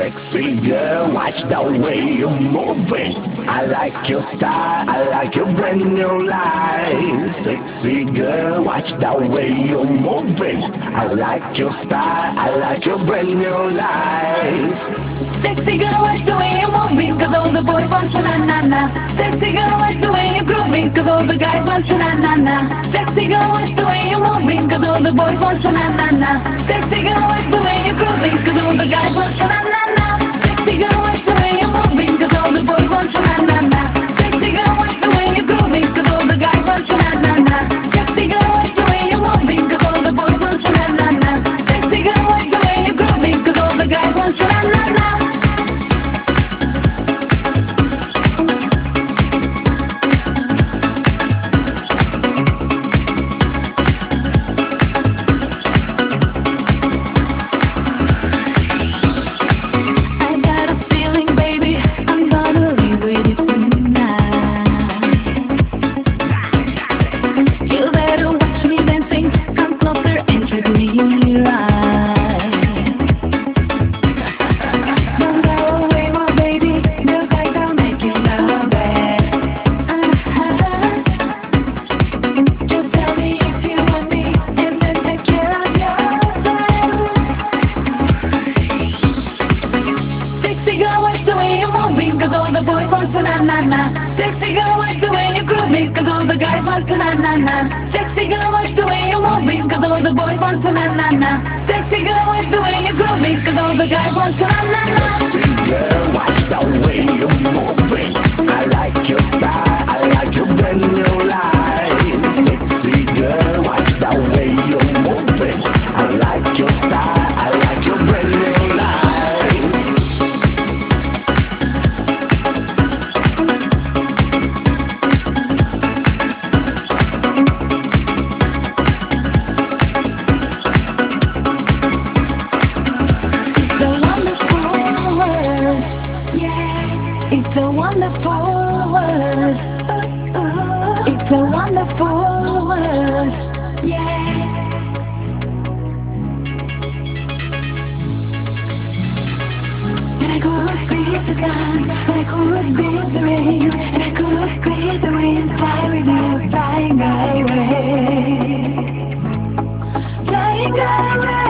Sexy girl, watch the way you're moving. I like your style, I like your brand new life. Sexy girl, watch the way you're moving. I like your style, I like your brand new life. Sexy girl, watch the way you're moving, cause all the boys want to na-na-na. Sexy girl, watch the way you're grooving, cause all the guys want to na-na-na. Sexy girl, watch the way you're moving, cause all the boys want to na-na-na. Sexy girl, watch the way you're grooving, cause all the guys want to na-na-na. Sexy girl, watch the way you're moving, cause all the boys want to na-na-na. Sexy girl, watch the way you're grooving, cause all the guys want to na-na-na. Sexy girl, watch the way you're moving, cause all the boys want to na-na-na. Sexy girl, watch the way you're grooving, cause all the guys want to na-na-na. Sexy girl, watch the way you're grooving, cause all the guys want to na-na-na. Sexy girl, watch the way you're moving, cause all the boys want to na-na-na. Sexy girl, watch the way you're grooving, cause all the guys want to na-na-na. Sexy girl, watch the way you're moving. I like your style, I like your brand new life. Sexy girl, watch the way you're moving. I like your style, I like your brand new life. It's a wonderful world. It's a wonderful world. Yeah. And I could breathe the sun, and I could breathe the rain, and I could breathe the wind, fly with you, flying away, flying away.